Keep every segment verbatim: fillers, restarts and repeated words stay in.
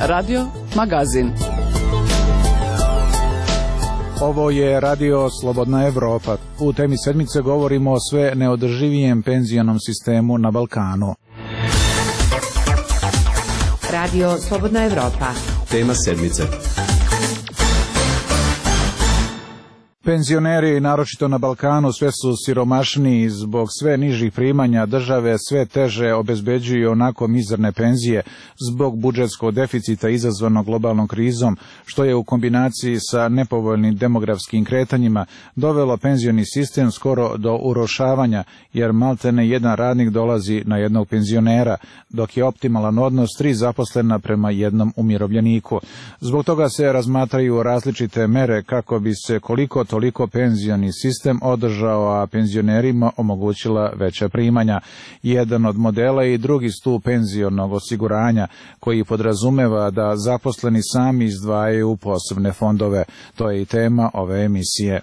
Radio Magazin. Ovo je Radio Slobodna Evropa. U temi sedmice govorimo o sve neodrživijem penzionom sistemu na Balkanu. Radio Slobodna Evropa. Tema sedmice. Penzioneri, naročito na Balkanu, sve su siromašniji zbog sve nižih primanja države, sve teže obezbeđuju onako mizerne penzije zbog budžetskog deficita izazvanog globalnom krizom, što je u kombinaciji sa nepovoljnim demografskim kretanjima dovelo penzioni sistem skoro do urušavanja, jer maltene jedan radnik dolazi na jednog penzionera, dok je optimalan odnos tri zaposlena prema jednom umirovljeniku. Zbog toga se razmatraju različite mere kako bi se koliko toliko penzioni sistem održao, a penzionerima omogućila veća primanja. Jedan od modela je i drugi stup penzionog osiguranja, koji podrazumeva da zaposleni sami izdvajaju u posebne fondove. To je i tema ove emisije.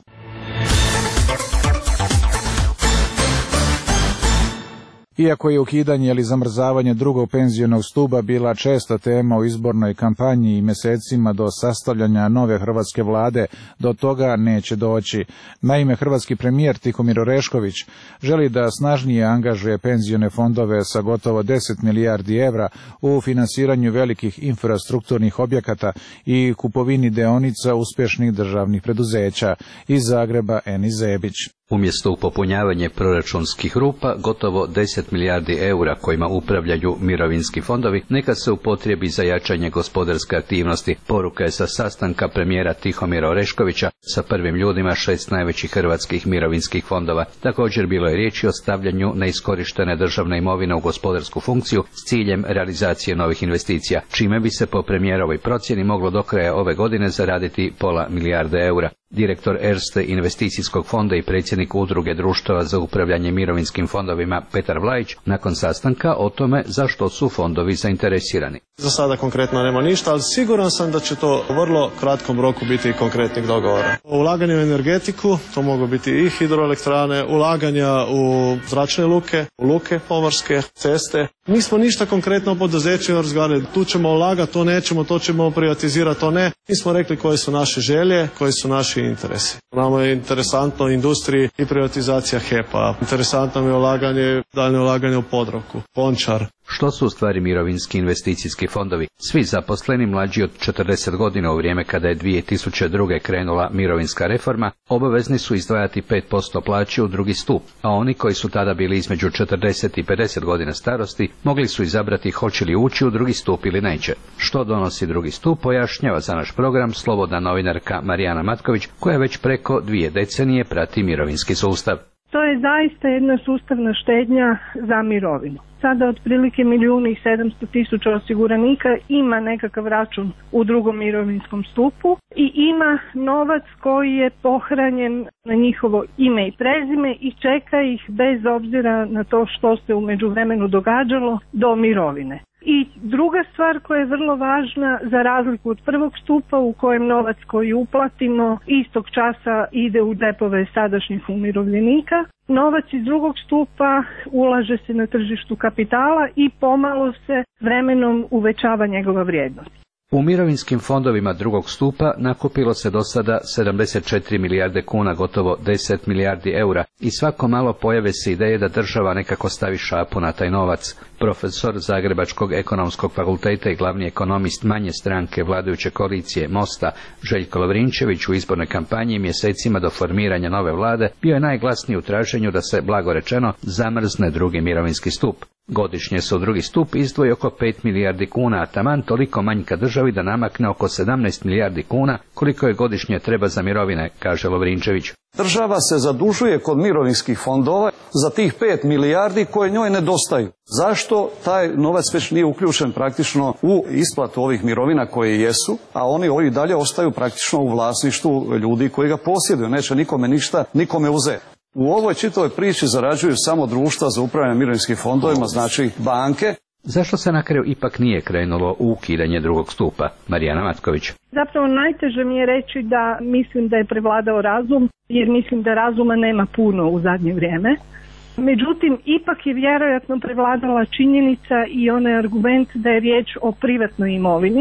Iako je ukidanje ili zamrzavanje drugog penzionog stuba bila česta tema u izbornoj kampanji i mesecima do sastavljanja nove hrvatske vlade, do toga neće doći. Naime, hrvatski premijer Tihomir Orešković želi da snažnije angažuje penzione fondove sa gotovo deset milijardi evra u finansiranju velikih infrastrukturnih objekata i kupovini deonica uspješnih državnih preduzeća. Iz Zagreba Eni Zebić. Umjesto u popunjavanje proračunskih rupa, gotovo deset milijardi eura kojima upravljaju mirovinski fondovi, neka se upotrijebi za jačanje gospodarske aktivnosti. Poruka je sa sastanka premijera Tihomira Oreškovića sa prvim ljudima šest najvećih hrvatskih mirovinskih fondova. Također bilo je riječi o stavljanju neiskorištene državne imovine u gospodarsku funkciju s ciljem realizacije novih investicija, čime bi se po premijerovoj procjeni moglo do kraja ove godine zaraditi pola milijarde eura. Direktor Erste investicijskog fonda i predsjednik udruge društava za upravljanje mirovinskim fondovima Petar Vlajić nakon sastanka o tome zašto su fondovi zainteresirani. Za sada konkretno nema ništa, ali siguran sam da će to u vrlo kratkom roku biti konkretnih dogovora. Ulaganje u energetiku, to mogu biti i hidroelektrane, ulaganja u zračne luke, u luke pomorske, ceste. Nismo ništa konkretno poduzećima razgovarali, tu ćemo ulagati, to nećemo, to ćemo privatizirati, to ne. Mi smo rekli koje su naše želje, koji su naši interesi. Nama je interesantno industriji i privatizacija H E P-a. Interesantno je ulaganje, daljnje ulaganje u Podravku, Končar. Što su u stvari mirovinski investicijski fondovi? Svi zaposleni mlađi od četrdeset godina u vrijeme kada je dvije tisuće druge krenula mirovinska reforma, obavezni su izdvajati pet posto plaće u drugi stup, a oni koji su tada bili između četrdeset i pedeset godina starosti mogli su izabrati hoće li ući u drugi stup ili neće. Što donosi drugi stup, pojašnjava za naš program slobodna novinarka Marijana Matković, koja već preko dvije decenije prati mirovinski sustav. To je zaista jedna sustavna štednja za mirovinu. Sada otprilike milijun i sedamsto tisuća osiguranika ima nekakav račun u drugom mirovinskom stupu i ima novac koji je pohranjen na njihovo ime i prezime i čeka ih bez obzira na to što se u međuvremenu događalo do mirovine. I druga stvar koja je vrlo važna, za razliku od prvog stupa u kojem novac koji uplatimo istog časa ide u džepove sadašnjih umirovljenika, novac iz drugog stupa ulaže se na tržištu kapitala i pomalo se vremenom uvećava njegova vrijednost. U mirovinskim fondovima drugog stupa nakupilo se do sada sedamdeset četiri milijarde kuna, gotovo deset milijardi eura, i svako malo pojave se ideje da država nekako stavi šapu na taj novac. Profesor Zagrebačkog ekonomskog fakulteta i glavni ekonomist manje stranke vladajuće koalicije Mosta, Željko Lovrinčević, u izbornoj kampanji mjesecima do formiranja nove vlade bio je najglasniji u traženju da se, blago rečeno, zamrzne drugi mirovinski stup. Godišnje se u drugi stup izdvoji oko pet milijardi kuna, a taman toliko manjka državi da namakne oko sedamnaest milijardi kuna, koliko je godišnje treba za mirovine, kaže Lovrinčević. Država se zadužuje kod mirovinskih fondova za tih pet milijardi koje njoj nedostaju. Zašto taj novac već nije uključen praktično u isplatu ovih mirovina koje jesu, a oni ovi dalje ostaju praktično u vlasništvu ljudi koji ga posjeduju, neće nikome ništa, nikome uzeti. U ovoj čitavoj priči zarađuju samo društva za upravljanje mirovinskim fondovima, znači banke. Zašto se na kraju ipak nije krenulo u ukidanje drugog stupa? Marijana Matković. Zapravo najteže mi je reći da mislim da je prevladao razum, jer mislim da razuma nema puno u zadnje vrijeme. Međutim, ipak je vjerojatno prevladala činjenica i onaj argument da je riječ o privatnoj imovini,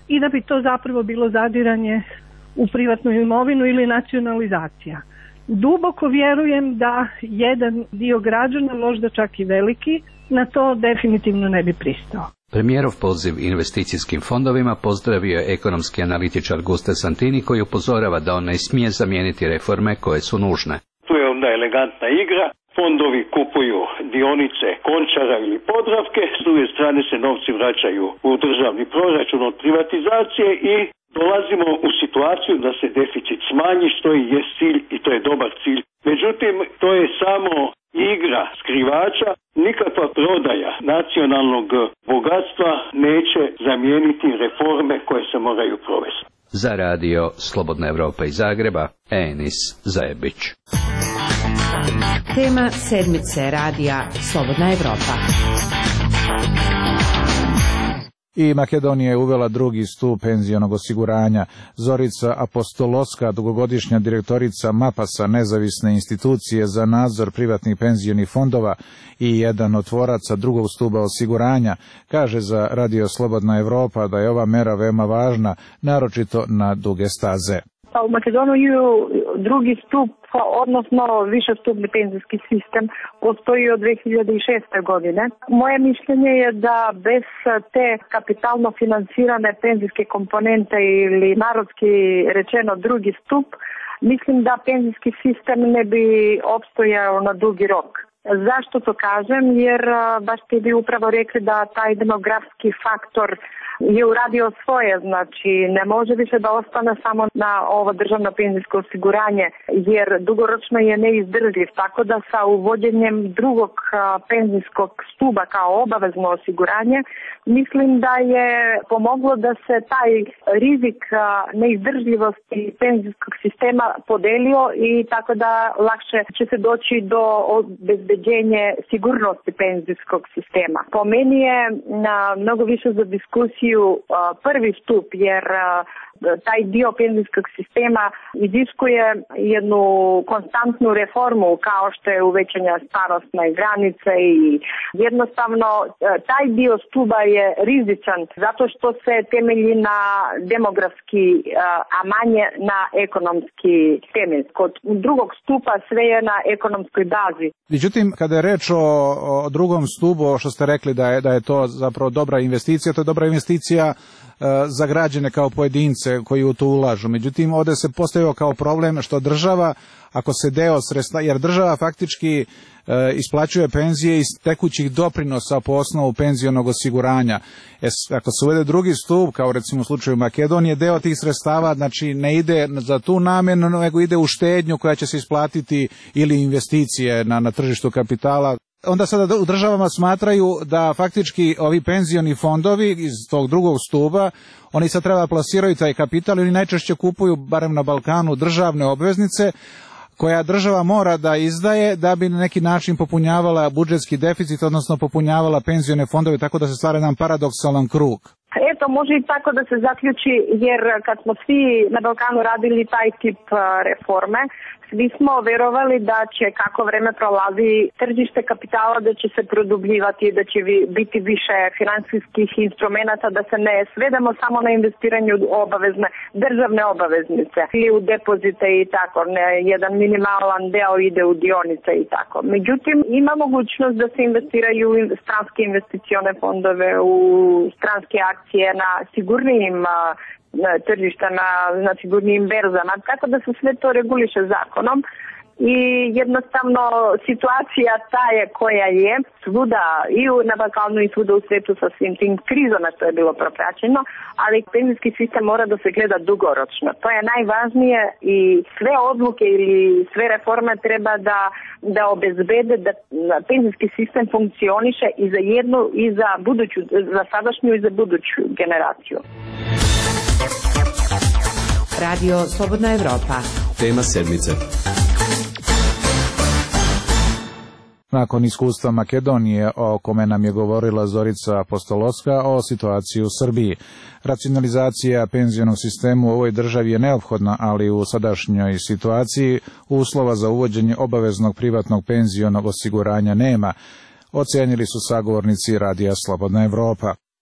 i da bi to zapravo bilo zadiranje u privatnu imovinu ili nacionalizacija. Duboko vjerujem da jedan dio građana, možda čak i veliki, na to definitivno ne bi pristao. Premijerov poziv investicijskim fondovima pozdravio je ekonomski analitičar Guste Santini, koji upozorava da on ne smije zamijeniti reforme koje su nužne. Tu je onda elegantna igra. Fondovi kupuju dionice Končara ili Podravke, s druge strane se novci vraćaju u državni proračun od privatizacije i dolazimo u situaciju da se deficit smanji, što i je cilj i to je dobar cilj. Međutim, to je samo igra skrivača, nikakva prodaja nacionalnog bogatstva neće zamijeniti reforme koje se moraju provesti. Za radio Slobodna Evropa iz Zagreba, Enis Zajebić. Tema sedmice radija Slobodna Evropa. I Makedonija je uvela drugi stup penzionog osiguranja. Zorica Apostoloska, dugogodišnja direktorica MAPAS-a, nezavisne institucije za nadzor privatnih penzionih fondova i jedan od tvoraca drugog stupa osiguranja, kaže za Radio Slobodna Evropa da je ova mera veoma važna, naročito na duge staze. U Makedoniji drugi stup, odnosno višestupni penzijski sistem, postoji od dve hiljade šeste. godine. Moje mišljenje je da bez te kapitalno finansirane penzijske komponente ili narodski rečeno drugi stup, mislim da penzijski sistem ne bi opstojao na dugi rok. Zašto to kažem? Jer baš ti bi upravo rekli da taj demografski faktor je uradio svoje, znači ne može više da ostane samo na ovo državno penzijsko osiguranje, jer dugoročno je neizdrživ, tako da sa uvođenjem drugog penzijskog stuba kao obavezno osiguranje, mislim da je pomoglo da se taj rizik neizdržljivosti penzijskog sistema podelio i tako da lakše će se doći do obezbeđenja sigurnosti penzijskog sistema. Po meni je mnogo više za diskusiju prvi stup, jer taj dio penzijskog sistema iziskuje jednu konstantnu reformu kao što je uvećanja starosne granice i jednostavno taj dio stuba je rizičan zato što se temelji na demografski, a manje na ekonomski temelj. Kod drugog stupa sve je na ekonomskoj bazi. Međutim, kada je reč o, o drugom stupu, što ste rekli da je, da je to zapravo dobra investicija, to je dobra investicija za građane kao pojedince koji u to ulažu. Međutim, ovdje se postavio kao problem što država, ako se deo sredstva, jer država faktički e, isplaćuje penzije iz tekućih doprinosa po osnovu penzionog osiguranja. E, ako se uvede drugi stup, kao recimo u slučaju Makedonije, deo tih sredstava znači ne ide za tu namjenu, nego ide u štednju koja će se isplatiti ili investicije na, na tržištu kapitala. Onda sada u državama smatraju da faktički ovi penzioni fondovi iz tog drugog stupa, oni sad treba plasiraju taj kapital i oni najčešće kupuju, barem na Balkanu, državne obveznice koja država mora da izdaje da bi na neki način popunjavala budžetski deficit, odnosno popunjavala penzione fondove, tako da se stvara jedan paradoksalan krug. Eto, može i tako da se zaključi, jer kad smo svi na Balkanu radili taj tip reforme, svi smo verovali da će kako vreme prolazi tržište kapitala da će se produbljivati, da će biti više finansijskih instrumenta, da se ne svedemo samo na investiranju obavezne državne obaveznice ili u depozite i tako, ne, jedan minimalan deo ide u dionice i tako. Međutim, ima mogućnost da se investiraju u stranske investicione fondove, u stranske akcije na sigurnijim tržišta, na, na sigurnijim berzama, tako da se sve to reguliše zakonom i jednostavno situacija ta je koja je svuda i na Balkanu i svuda u svijetu sa svim tim krizama što je bilo propraćeno, ali penzijski sistem mora da se gleda dugoročno. To je najvažnije i sve odluke ili sve reforme treba da, da obezbede da penzijski sistem funkcioniše i za jednu i za buduću, za sadašnju i za buduću generaciju. Radio Slobodna Evropa. Tema sedmice. Nakon iskustva Makedonije, o kome nam je govorila Zorica Apostoloska, o situaciji u Srbiji. Racionalizacija penzionog sistema u ovoj državi je neophodna, ali u sadašnjoj situaciji uslova za uvođenje obaveznog privatnog penzionog osiguranja nema, ocenili su sagovornici Radija Slobodna Evropa.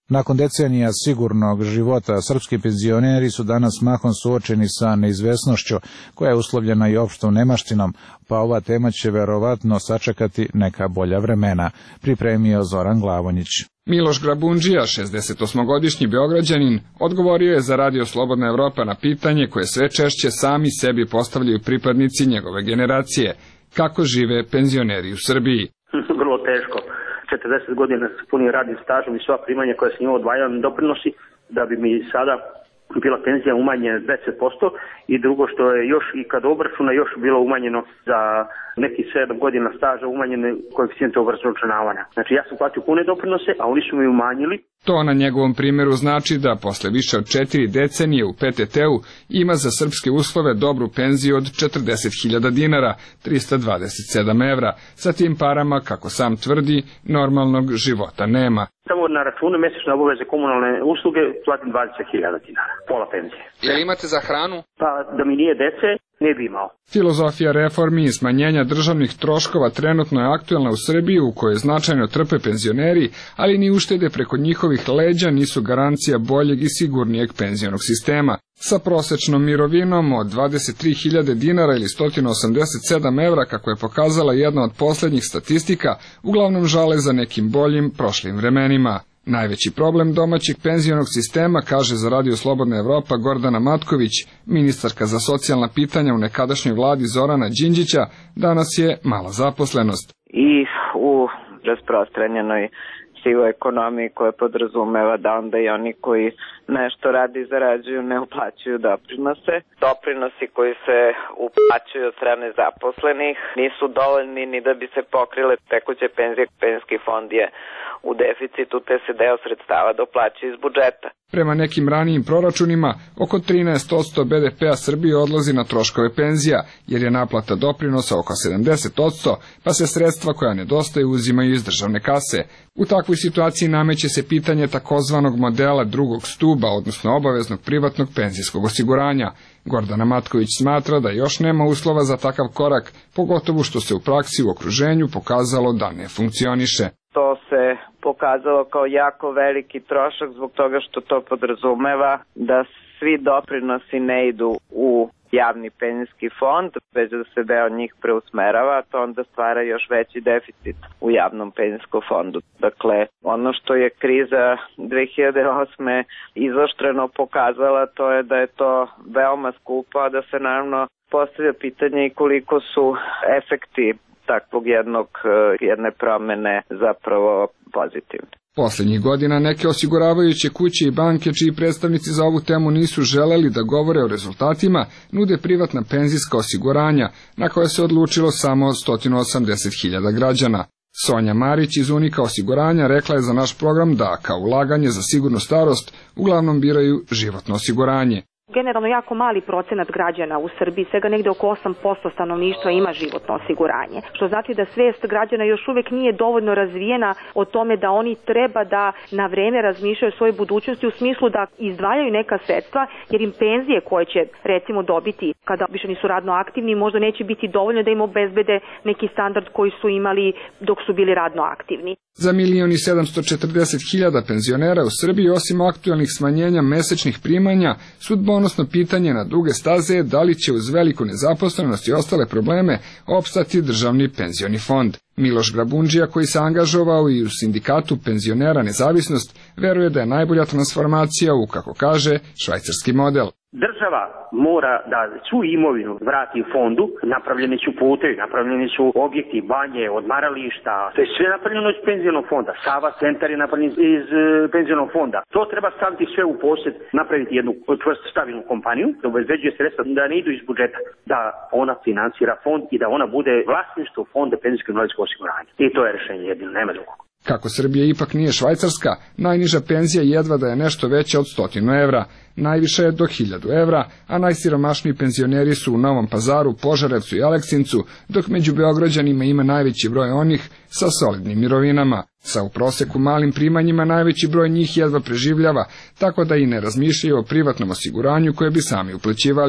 Nakon decenija sigurnog života, srpski penzioneri su danas mahom suočeni sa neizvesnošću koja je uslovljena i opštom nemaštinom, pa ova tema će verovatno sačekati neka bolja vremena, pripremio Zoran Glavonjić. Miloš Grabundžija, šezdesetosmogodišnji Beograđanin, odgovorio je za Radio Slobodna Evropa na pitanje koje sve češće sami sebi postavljaju pripadnici njegove generacije. Kako žive penzioneri u Srbiji? Vrlo teško. četrdeset godina s punim radnim stažom i sva primanja koja se njima odvajaju doprinosi, da bi mi sada bila penzija umanjena deset posto i drugo što je još i kad obračuna još bilo umanjeno za neki sedam godina staža umanjene koeficijente obračunavanja. Znači ja sam platio pune doprinose, a oni su mi umanjili. To na njegovom primjeru znači da posle više od četiri decenije u P T T-u ima za srpske uslove dobru penziju od četrdeset hiljada dinara, trista dvadeset sedam evra. Sa tim parama, kako sam tvrdi, normalnog života nema. Samo na računu mesečne obaveze komunalne usluge platim dvadeset hiljada dinara, pola penzije. Jel imate za hranu? Pa da mi nije dece, ne bi imao. Filozofija reformi i smanjenja državnih troškova trenutno je aktuelna u Srbiji, u kojoj značajno trpe penzioneri, ali ni uštede preko njihovih leđa nisu garancija boljeg i sigurnijeg penzionog sistema. Sa prosečnom mirovinom od dvadeset tri hiljade dinara ili sto osamdeset sedam evra, kako je pokazala jedna od posljednjih statistika, uglavnom žale za nekim boljim prošlim vremenima. Najveći problem domaćeg penzionog sistema, kaže za Radio Slobodna Evropa Gordana Matković, ministarka za socijalna pitanja u nekadašnjoj vladi Zorana Đinđića, danas je mala zaposlenost. I u rasprostranjenoj sivoj ekonomiji koja podrazumeva da onda i oni koji nešto radi i zarađuju ne uplaćuju doprinose. Doprinosi koji se uplaćuju od strane zaposlenih nisu dovoljni ni da bi se pokrile tekuće penzije. Penzijski fond je u deficitu, te se deo sredstava doplaćuje iz budžeta. Prema nekim ranijim proračunima, oko trinaest posto B D P-a Srbije odlazi na troškove penzija, jer je naplata doprinosa oko sedamdeset posto, pa se sredstva koja nedostaju uzimaju iz državne kase. U takvoj situaciji nameće se pitanje takozvanog modela drugog stuba, odnosno obaveznog privatnog penzijskog osiguranja. Gordana Matković smatra da još nema uslova za takav korak, pogotovo što se u praksi u okruženju pokazalo da ne funkcioniše. To se pokazalo kao jako veliki trošak zbog toga što to podrazumeva da svi doprinosi ne idu u javni penzijski fond, već da se deo njih preusmerava, to onda stvara još veći deficit u javnom penzijskom fondu. Dakle, ono što je kriza dve hiljade osme izoštreno pokazala, to je da je to veoma skupo, a da se naravno postavlja pitanje i koliko su efekti takvog jednog, jedne promene zapravo pozitivne. Poslednjih godina neke osiguravajuće kuće i banke, čiji predstavnici za ovu temu nisu želeli da govore o rezultatima, nude privatna penzijska osiguranja, na koje se odlučilo samo sto osamdeset hiljada građana. Sonja Marić iz Unika osiguranja rekla je za naš program da kao ulaganje za sigurnu starost uglavnom biraju životno osiguranje. Generalno jako mali procenat građana u Srbiji, svega negde oko osam posto stanovništva ima životno osiguranje, što znači da svest građana još uvek nije dovoljno razvijena o tome da oni treba da na vreme razmišljaju o svojoj budućnosti u smislu da izdvajaju neka sredstva, jer im penzije koje će recimo dobiti kada više nisu radno aktivni možda neće biti dovoljno da im obezbede neki standard koji su imali dok su bili radno aktivni. Za milion i sedamsto četrdeset hiljada penzionera u Srbiji, osim aktualnih smanjenja mesečnih primanja, sudbonosno pitanje na duge staze je da li će uz veliku nezaposlenost i ostale probleme opstati državni penzioni fond. Miloš Grabundžija, koji se angažovao i u sindikatu penzionera Nezavisnost, veruje da je najbolja transformacija u, kako kaže, švajcarski model. Država mora da svu imovinu vrati u fondu, napravljeni su putevi, napravljeni su objekti, banje, odmarališta, to je sve napravljeno iz penzionog fonda. Sava centar je napravljen iz e, penzionog fonda. To treba staviti sve u posjed, napraviti jednu čvrstu stabilnu kompaniju, da obezbeđuje sredstva da ne idu iz budžeta, da ona finansira fond i da ona bude vlasništvo fonda penzijskog invalidskog osiguranja. I to je rešenje jedino, nema drugog. Kako Srbija ipak nije Švajcarska, najniža penzija jedva da je nešto veća od stotinu evra, najviše je do hiljadu evra, a najsiromašniji penzioneri su u Novom Pazaru, Požarevcu i Aleksincu, dok među Beograđanima ima najveći broj onih sa solidnim mirovinama. Sa u proseku malim primanjima najveći broj njih jedva preživljava, tako da i ne razmišljaju o privatnom osiguranju koje bi sami uplaćivali.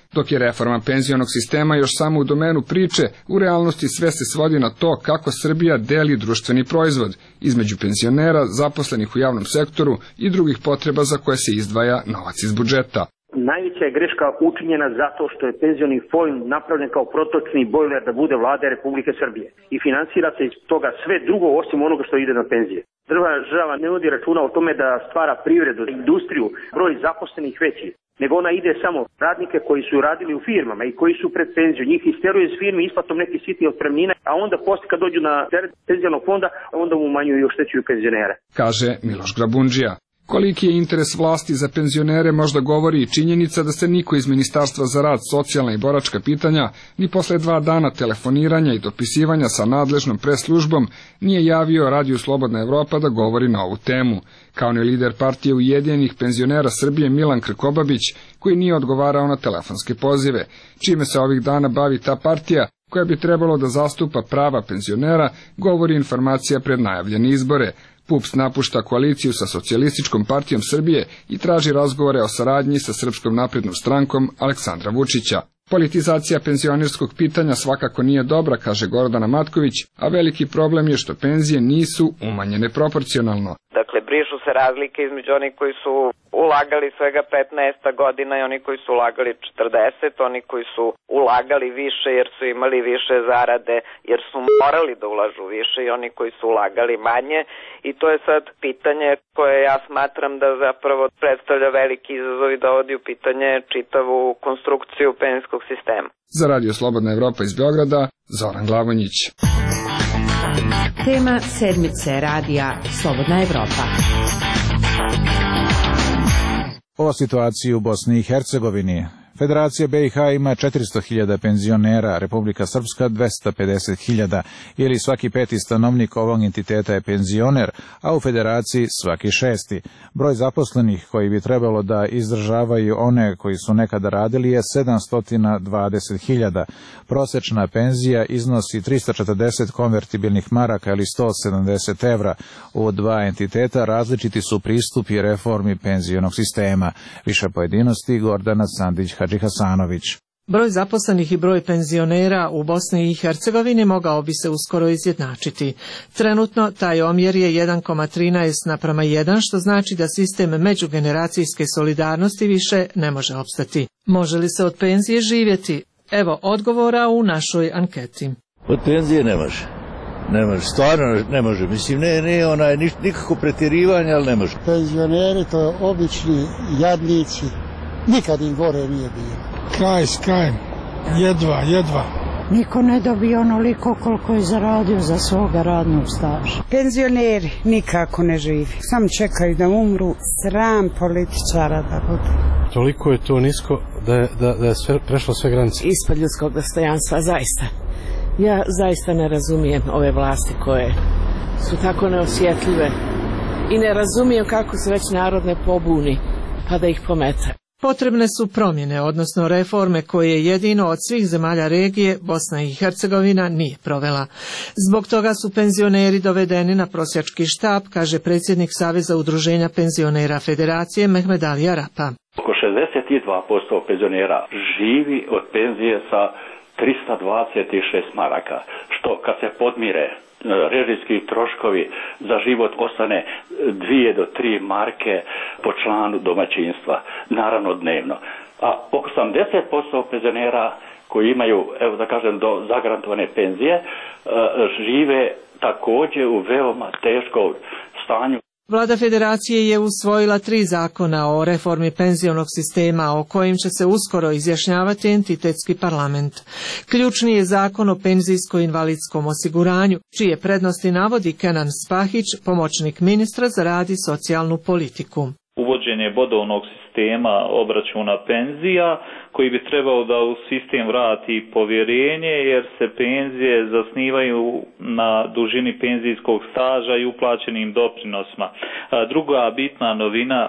Dok je reforma penzionog sistema još samo u domenu priče, u realnosti sve se svodi na to kako Srbija deli društveni proizvod između penzionera, zaposlenih u javnom sektoru i drugih potreba za koje se izdvaja novac iz budžeta. Najveća je greška učinjena zato što je penzioni fond napravljen kao protočni bojler da bude vlada Republike Srbije i finansira se iz toga sve drugo osim onoga što ide na penzije. Država ne vodi računa o tome da stvara privredu, industriju, broj zaposlenih veći, nego ona ide samo radnike koji su radili u firmama i koji su pred penziju. Njih isteruje iz firme isplatom nekih sitnih otpremnina, a onda poslije kad dođu na teret penzionog fonda, onda mu umanjuju i oštećuju penzionere. Kaže Miloš Grabundžija. Koliki je interes vlasti za penzionere možda govori i činjenica da se niko iz Ministarstva za rad, socijalna i boračka pitanja ni posle dva dana telefoniranja i dopisivanja sa nadležnom preslužbom nije javio Radiju Slobodna Evropa da govori na ovu temu, kao ni lider partije Ujedinjenih penzionera Srbije Milan Krkobabić, koji nije odgovarao na telefonske pozive, čime se ovih dana bavi ta partija koja bi trebalo da zastupa prava penzionera, govori informacija pred najavljene izbore. PUPS napušta koaliciju sa Socijalističkom partijom Srbije i traži razgovore o saradnji sa Srpskom naprednom strankom Aleksandra Vučića. Politizacija penzionerskog pitanja svakako nije dobra, kaže Gordana Matković, a veliki problem je što penzije nisu umanjene proporcionalno. Dakle, brišu se razlike između onih koji su ulagali svega petnaest godina i oni koji su ulagali četrdeset, oni koji su ulagali više jer su imali više zarade, jer su morali da ulažu više i oni koji su ulagali manje. I to je sad pitanje koje ja smatram da zapravo predstavlja veliki izazov i dovodi u pitanje čitavu konstrukciju penzijskog sistema. Za Radio Slobodna Evropa iz Beograda, Zoran Glavonjić. Tema sedmice radija Slobodna Evropa. O situaciji u Bosni i Hercegovini. Federacija B i H ima četiristo hiljada penzionera, Republika Srpska dvesta pedeset hiljada, ili svaki peti stanovnik ovog entiteta je penzioner, a u Federaciji svaki šesti. Broj zaposlenih koji bi trebalo da izdržavaju one koji su nekada radili je sedamsto dvadeset hiljada. Prosečna penzija iznosi tristo četrdeset konvertibilnih maraka ili sto sedamdeset evra. U dva entiteta različiti su pristupi reformi penzionog sistema. Više pojedinosti Gordana Sandić Hadži Hasanović. Broj zaposlenih i broj penzionera u Bosni i Hercegovini mogao bi se uskoro izjednačiti. Trenutno taj omjer je jedan zarez trinaest naprama jedan, što znači da sistem međugeneracijske solidarnosti više ne može opstati. Može li se od penzije živjeti? Evo odgovora u našoj anketi. Od penzije ne može. Ne može, stvarno ne može. Mislim, ne, ne, onaj, nikako pretjerivanje, ali ne može. Penzioneri to obični jadnici. Nikad im gore nije bilo. Kraj s krajem. Jedva, jedva. Niko ne dobije onoliko koliko je zaradio za svoga radnog staža. Penzioneri nikako ne živi. Samo čekaju da umru, sram političara da bude. Toliko je to nisko da je, da, da je sve, prešlo sve granice. Ispod ljudskog dostojanstva, zaista. Ja zaista ne razumijem ove vlasti koje su tako neosjetljive i ne razumijem kako se već narod ne pobuni pa da ih pomete. Potrebne su promjene, odnosno reforme koje jedino od svih zemalja regije Bosna i Hercegovina nije provela. Zbog toga su penzioneri dovedeni na prosjački štap, kaže predsjednik Saveza udruženja penzionera Federacije Mehmed Ali Arapa. Oko šezdeset dva posto penzionera živi od penzije sa trista dvadeset šest maraka, što kad se podmire režijski troškovi za život ostane dvije do tri marke po članu domaćinstva, naravno dnevno. A oko osamdeset posto penzionera koji imaju, evo da kažem, do zagarantovane penzije, žive također u veoma teškom stanju. Vlada Federacije je usvojila tri zakona o reformi penzionog sistema o kojim će se uskoro izjašnjavati entitetski parlament. Ključni je zakon o penzijsko-invalidskom osiguranju, čije prednosti navodi Kenan Spahić, pomoćnik ministra za rad i socijalnu politiku. Uvođenje bodovnog sistema obračuna penzija koji bi trebao da u sistem vrati povjerenje jer se penzije zasnivaju na dužini penzijskog staža i uplaćenim doprinosima. Druga bitna novina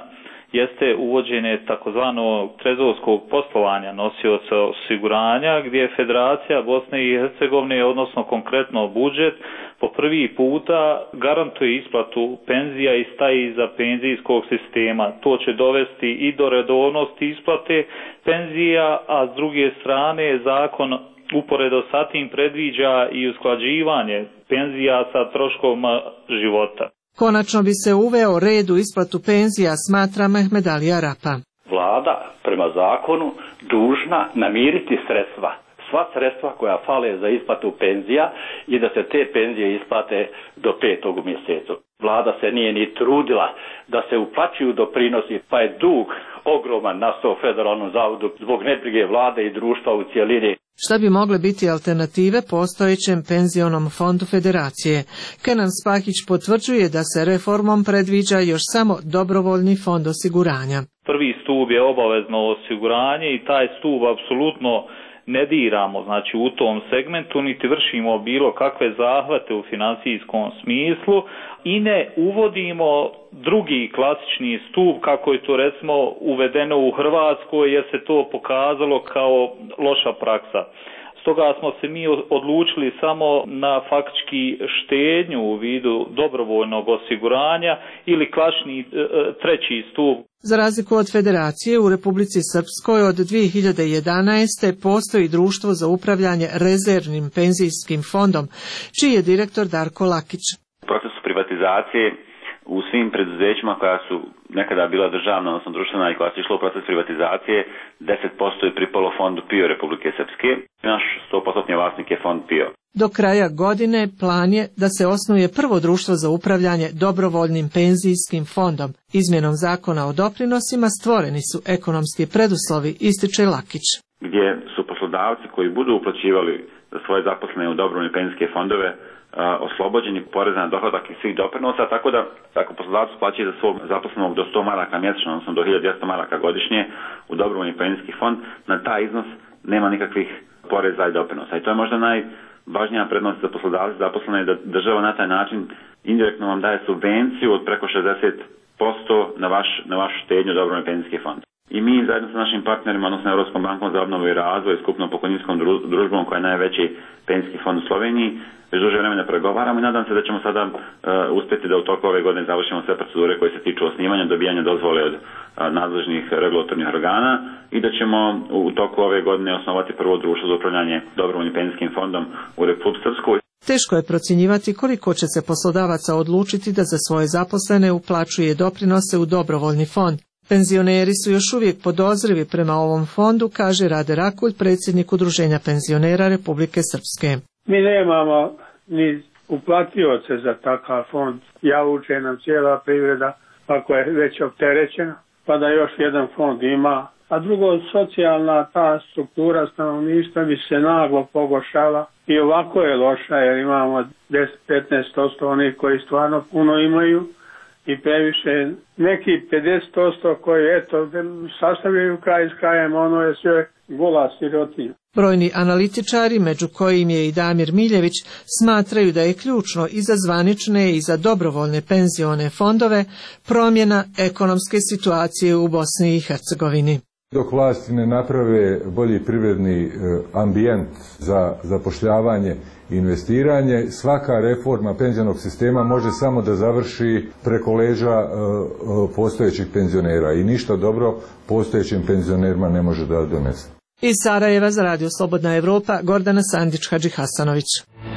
jeste uvođenje takozvanog trezorskog poslovanja nosioca osiguranja, gdje Federacija Bosne i Hercegovine, odnosno konkretno budžet, po prvi puta garantuje isplatu penzija i staje iza penzijskog sistema. To će dovesti i do redovnosti isplate penzija, a s druge strane zakon uporedo sa tim predviđa i usklađivanje penzija sa troškovima života. Konačno bi se uveo red u isplatu penzija, smatra Mehmed Ali Arapa. Vlada prema zakonu dužna namiriti sredstva, sva sredstva koja fale za isplatu penzija i da se te penzije isplate do petog u mjesecu. Vlada se nije ni trudila da se uplaćuju doprinosi, pa je dug ogroman nastao Federalnom zavodu zbog nebrige vlade i društva u cjelini. Šta bi mogle biti alternative postojećem penzionom fondu Federacije? Kenan Spahić potvrđuje da se reformom predviđa još samo dobrovoljni fond osiguranja. Prvi stup je obavezno osiguranje i taj stup apsolutno ne diramo, znači u tom segmentu, niti vršimo bilo kakve zahvate u financijskom smislu i ne uvodimo drugi klasični stup kako je to recimo uvedeno u Hrvatskoj, jer se to pokazalo kao loša praksa. Stoga smo se mi odlučili samo na faktički štednju u vidu dobrovoljnog osiguranja ili klasični treći stup. Za razliku od Federacije, u Republici Srpskoj od dvije hiljade jedanaeste. postoji Društvo za upravljanje rezervnim penzijskim fondom, čiji je direktor Darko Lakić. Proces privatizacije u svim preduzećima koja su nekada bila državna, odnosno društvena i koja su išla u proces privatizacije, deset posto je pripalo fondu PIO Republike Srpske. Naš sto posto vlasnik je fond PIO. Do kraja godine plan je da se osnuje prvo društvo za upravljanje dobrovoljnim penzijskim fondom. Izmjenom zakona o doprinosima stvoreni su ekonomski preduslovi, ističe Lakić. Gdje su poslodavci koji budu uplaćivali za svoje zaposlene u dobrovoljne penzijske fondove oslobođeni poreza na dohodak i svih doprinosa, tako da ako poslodavac plaća za svog zaposlenog do sto maraka mjesečno, odnosno do hiljadu dvjesto maraka godišnje u dobrovoljni penzijski fond, na taj iznos nema nikakvih poreza i doprinosa. I to je možda najvažnija prednost za poslodavce zaposlene, da država na taj način indirektno vam daje subvenciju od preko šezdeset posto na vaš na vašu štednju u dobrovoljni penzijski fond. I mi zajedno sa našim partnerima, odnosno Europskom bankom za obnovu i razvoj, skupnom pokojninskom družbom koja je najveći penzijski fond u Sloveniji, već duže vremena pregovaramo i nadam se da ćemo sada uh, uspjeti da u toku ove godine završimo sve procedure koje se tiču osnivanja, dobijanja dozvole od uh, nadležnih regulatornih organa i da ćemo u toku ove godine osnovati prvo društvo za upravljanje dobrovoljnim penzijskim fondom u Republici Srpskoj. Teško je procjenjivati koliko će se poslodavaca odlučiti da za svoje zaposlene uplaćuje doprinose u dobrovoljni fond. Penzioneri su još uvijek podozrivi prema ovom fondu, kaže Rade Rakulj, predsjednik Udruženja penzionera Republike Srpske. Mi nemamo ni uplatioce za takav fond. Javuče nam cijela privreda, ako je već opterećena, pa da još jedan fond ima. A drugo, socijalna ta struktura stanovništva bi se naglo pogoršala i ovako je loša, jer imamo deset do petnaest posto onih koji stvarno puno imaju i previše, neki pedeset posto koji eto sastavljaju kraj s krajem, ono je sve gola sirotinja. Brojni analitičari, među kojim je i Damir Miljević, smatraju da je ključno i za zvanične i za dobrovoljne penzione fondove promjena ekonomske situacije u Bosni i Hercegovini. Dok vlasti ne naprave bolji privredni ambijent za zapošljavanje i investiranje, svaka reforma penzionog sistema može samo da završi preko leđa postojećih penzionera i ništa dobro postojećim penzionerima ne može da donese. Iz Sarajeva za Radio Slobodna Evropa, Gordana Sandić, Hadži Hasanović.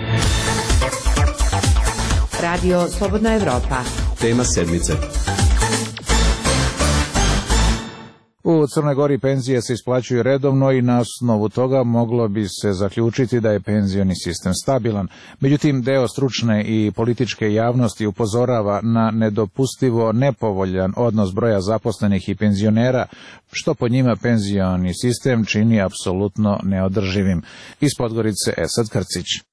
Radio Slobodna Evropa. Tema sedmice. U Crnoj Gori penzije se isplaćuju redovno i na osnovu toga moglo bi se zaključiti da je penzioni sistem stabilan. Međutim, deo stručne i političke javnosti upozorava na nedopustivo nepovoljan odnos broja zaposlenih i penzionera, što po njima penzioni sistem čini apsolutno neodrživim. Iz Podgorice Esad Krcić.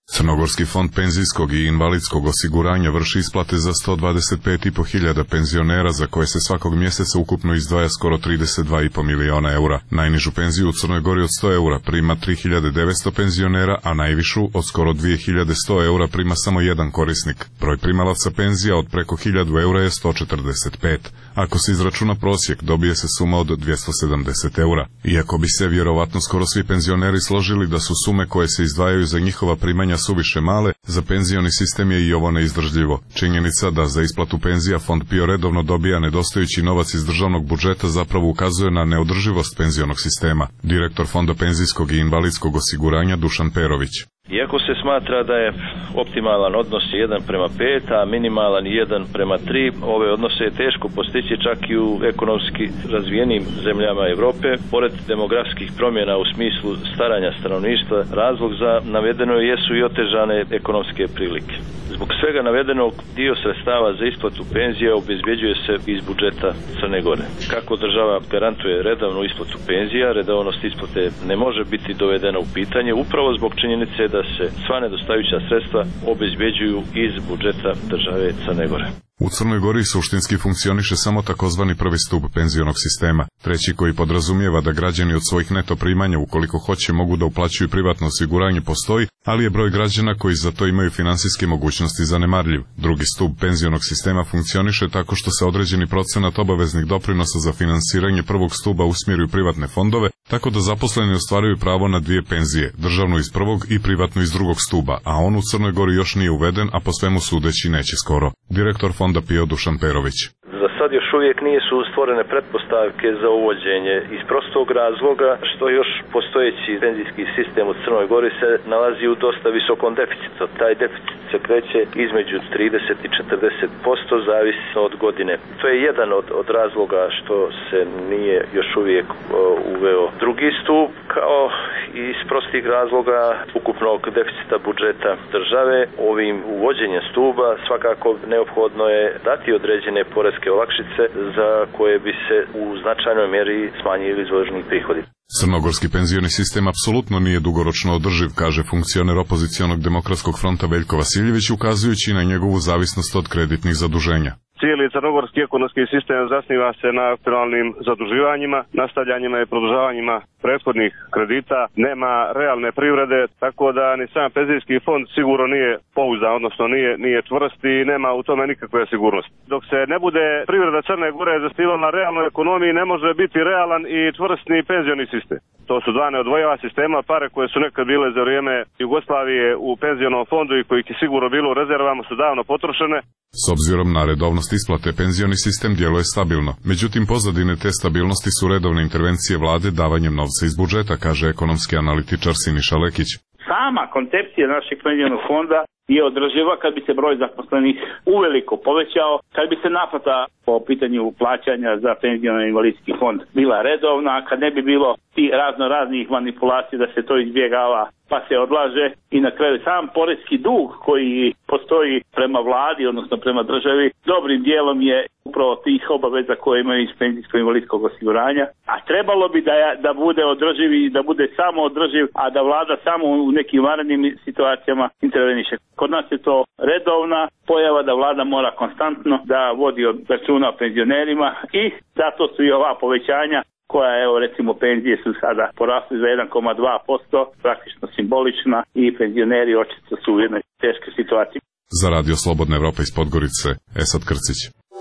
Crnogorski fond penzijskog i invalidskog osiguranja vrši isplate za sto dvadeset pet i po hiljada penzionera za koje se svakog mjeseca ukupno izdvaja skoro trideset dva i po miliona eura. Najnižu penziju u Crnoj Gori od sto eura prima tri hiljade devetsto penzionera, a najvišu od skoro dvije hiljade sto eura prima samo jedan korisnik. Broj primalaca penzija od preko hiljadu eura je sto četrdeset pet. Ako se izračuna prosjek, dobije se suma od dvjesto sedamdeset eura. Iako bi se vjerovatno skoro svi penzioneri složili da su sume koje se izdvajaju za njihova primanja suviše male, za penzioni sistem je i ovo neizdržljivo. Činjenica da za isplatu penzija Fond P I O redovno dobija nedostajući novac iz državnog budžeta zapravo ukazuje na neodrživost penzionog sistema. Direktor Fonda penzijskog i invalidskog osiguranja Dušan Perović. Iako se smatra da je optimalan odnos jedan prema pet, a minimalan jedan prema tri, ove odnose je teško postići čak i u ekonomski razvijenim zemljama Europe. Pored demografskih promjena u smislu staranja stanovništva, razlog za navedeno jesu i otežane ekonomske prilike. Zbog svega navedenog, dio sredstava za isplatu penzija obezbjeđuje se iz budžeta Crne Gore. Kako država garantuje redovnu isplatu penzija, redovnost isplate ne može biti dovedena u pitanje upravo zbog činjenice da se sva nedostajuća sredstva obezbjeđuju iz budžeta države Crne Gore. U Crnoj Gori suštinski funkcioniše samo takozvani prvi stup penzionog sistema, treći koji podrazumijeva da građani od svojih neto primanja ukoliko hoće mogu da uplaćuju privatno osiguranje postoji, ali je broj građana koji za to imaju finansijske mogućnosti zanemarljiv. Drugi stup penzionog sistema funkcioniše tako što se određeni procenat obaveznih doprinosa za finansiranje prvog stuba usmjeri u privatne fondove, tako da zaposleni ostvaruju pravo na dvije penzije, državnu iz prvog i privatnu iz drugog stuba, a on u Crnoj Gori još nije uveden, a po svemu sudeći neće skoro. Direktor Fonda P I O Dušan Perović. Za sad još uvijek nisu stvorene pretpostavke za uvođenje iz prostog razloga što još postojeći penzijski sistem u Crnoj Gori se nalazi u dosta visokom deficitu. Taj deficit se kreće između trideset i četrdeset posto zavisno od godine. To je jedan od, od razloga što se nije još uvijek o, uveo drugi stup, kao i iz prostih razloga ukupnog deficita budžeta države. Ovim uvođenjem stuba svakako neophodno je dati određene poreske olakšice za koje bi se u značajnoj mjeri smanjili izvoženi prihodi. Crnogorski penzioni sistem apsolutno nije dugoročno održiv, kaže funkcioner opozicionog demokratskog fronta Veljko Vasiljević, ukazujući na njegovu zavisnost od kreditnih zaduženja. Cijeli crnogorski ekonomski sistem zasniva se na aktualnim zaduživanjima, nastavljanjima i produžavanjima prethodnih kredita, nema realne privrede, tako da ni sam penzijski fond sigurno nije pouzdan, odnosno nije, nije čvrst i nema u tome nikakve sigurnosti. Dok se ne bude privreda Crne Gore zasnivala na realnoj ekonomiji, ne može biti realan i čvrst ni penzioni sistem. To su dva neodvojiva sistema, pare koje su nekad bile za vrijeme Jugoslavije u penzionom fondu i kojih je sigurno bilo u rezervama su davno potrošene. S obzirom na redovnost isplate, penzioni sistem djeluje stabilno. Međutim, pozadine te stabilnosti su redovne intervencije vlade davanjem novca iz budžeta, kaže ekonomski analitičar Siniša Lekić. Sama koncepcija našeg penzionog fonda je održiva kad bi se broj zaposlenih uveliko povećao, kad bi se naplata po pitanju plaćanja za penzioni invalidski fond bila redovna, kad ne bi bilo ti razno raznih manipulacija da se to izbjegava pa se odlaže i na kraju sam porezki dug koji postoji prema vladi, odnosno prema državi, dobrim dijelom je upravo tih obaveza koje imaju iz penzijskog invalidskog osiguranja, a trebalo bi da, da bude održiv i da bude samo održiv, a da vlada samo u nekim vanrednim situacijama interveniše. Kod nas je to redovna pojava da vlada mora konstantno da vodi računa o penzionerima i zato su i ova povećanja koja, evo recimo, penzije su sada porasli za jedan zarez dva posto, praktično simbolična i penzioneri očito su u jednoj teškoj situaciji. Za Radio Slobodna Evropa iz Podgorice, Esad Krcić.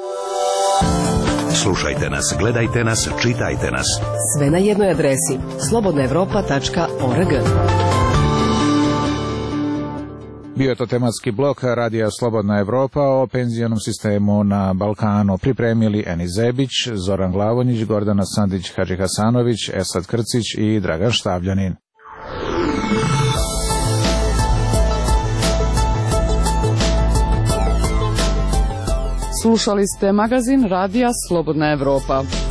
Slušajte nas, gledajte nas, čitajte nas. Sve na jednoj adresi slobodna evropa tačka org. Bio je to tematski blok Radija Slobodna Evropa o penzionom sistemu na Balkanu. Pripremili Eni Zebić, Zoran Glavonjić, Gordana Sandić, Hadži Hasanović, Esad Krcić i Dragan Štavljanin. Slušali ste magazin Radija Slobodna Evropa.